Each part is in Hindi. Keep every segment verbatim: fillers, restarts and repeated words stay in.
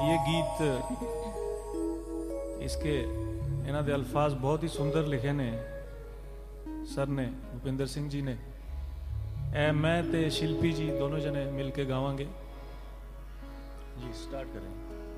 ये गीत इसके इन्हों के अल्फाज बहुत ही सुंदर लिखे ने सर ने, भूपिंदर सिंह जी ने। ए मैं ते शिल्पी जी दोनों जने मिल के गावांगे जी। स्टार्ट करें।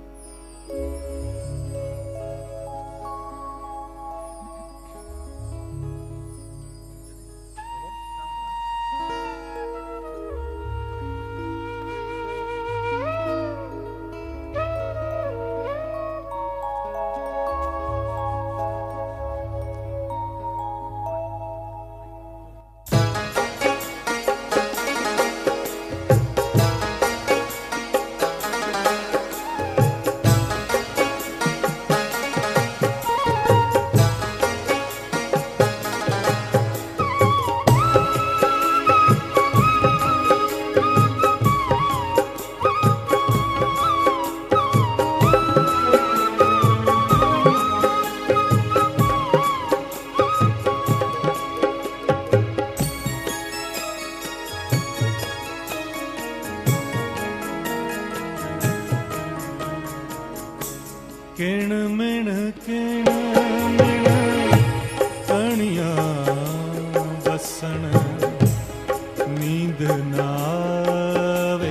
किण मिण किण मिण कणिया बसन नींद नावे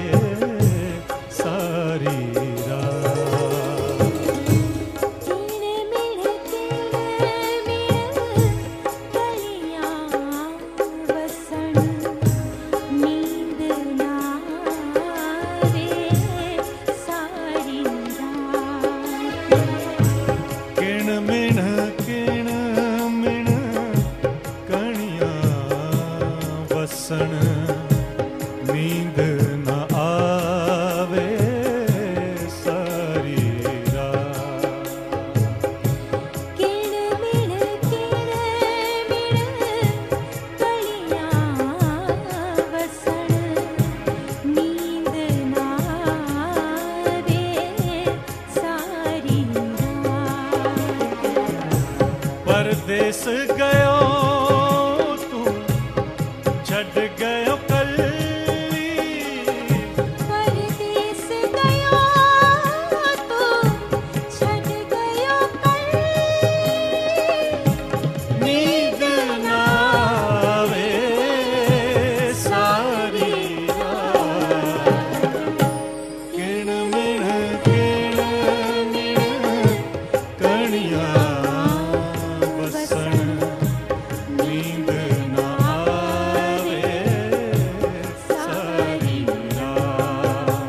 सारी रात। किण मिण किण मिण कणिया बसन नींद नावे सारी रात। किण मिण किण मिण कणिया बसन नींद न आवे सारी रात। किण मिण किण मिण कणिया बसन नींद नावे सारी रात। परदेस गयो तू छड़ गयो कल्ली। परदेस गयो तू छड़ गयो कल्ली। नींद न आवे सारी रात। किण मिण किण मिण कणिया बसन नींद न आवे सारी रात।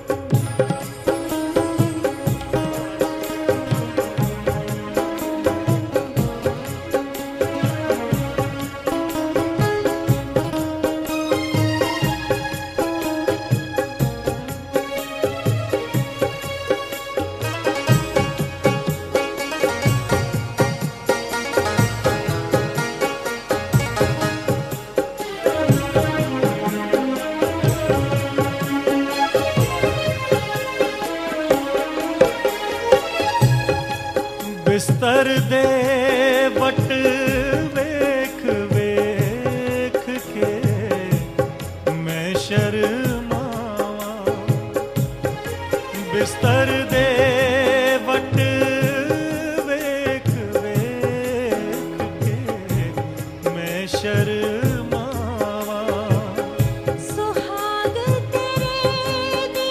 बिस्तर दे वट वेख वेख के मैं शर्मावा। बिस्तर दे वट वेख वेख के मैं शर्मावा। सुहाग तेरे दी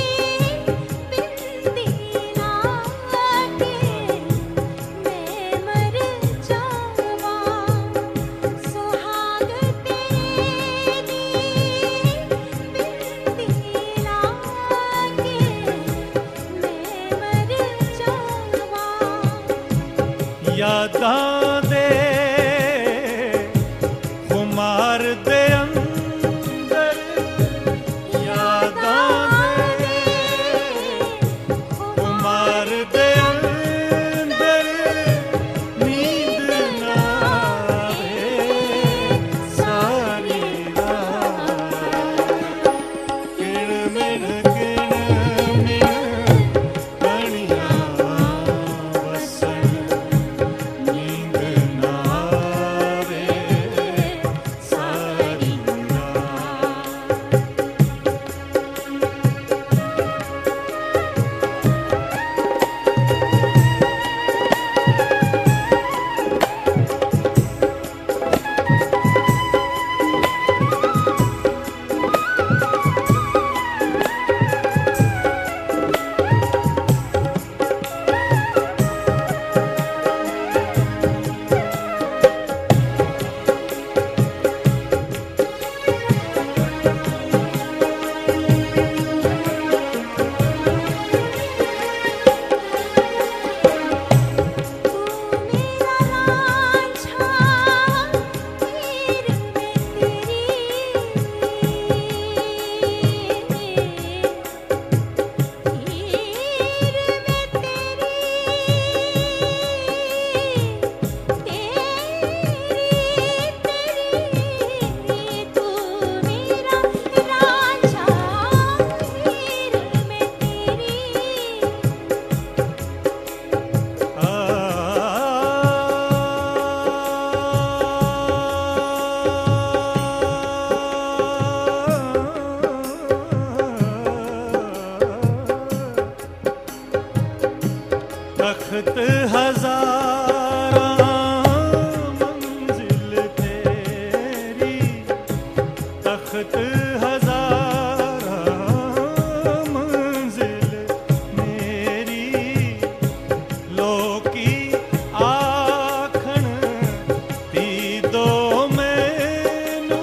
बिंदी लागे मैं मर जावा। सुहाग तेरे दी बिंदी लागे मैं मर जावा। यादां दे खुमार दे अंदर। यादां दे खुमार दे अंदर नींद न आवे सारी रात। किण मिण किण मिण कणिया बसन नींद न आवे सारी करत हजारा मंजिल मेरी लोकी आखण दी दो मैनू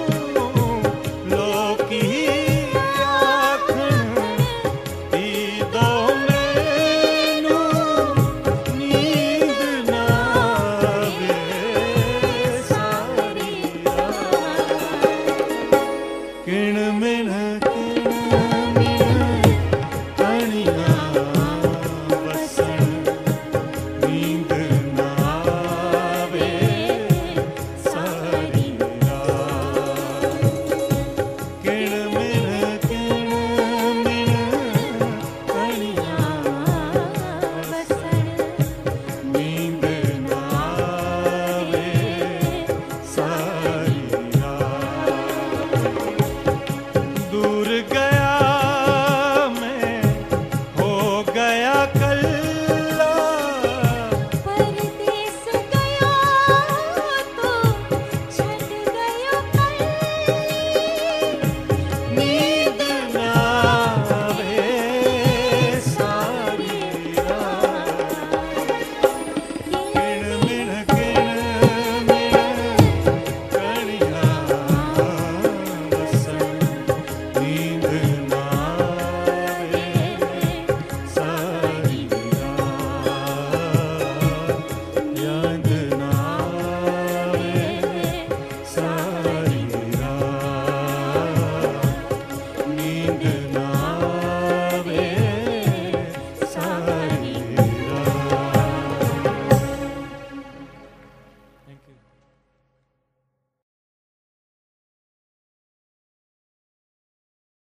लोकी आखण दी दो मैनू नींद ना आवे सारी रात किण मिण किण मिण कणिया वसन नींद ना आवे सारी रात किण मिण किण मिण कणिया वसन नींद ना आवे सारी रात दूर गया मैं हो गया कल्ला परदेस गयो तो छट गयो कल्ली नींद ना आवे सारी रात किण मिण किण मिण कणिया वसन नींद ना आवे सारी रात याद ना आवे सारी रात नींद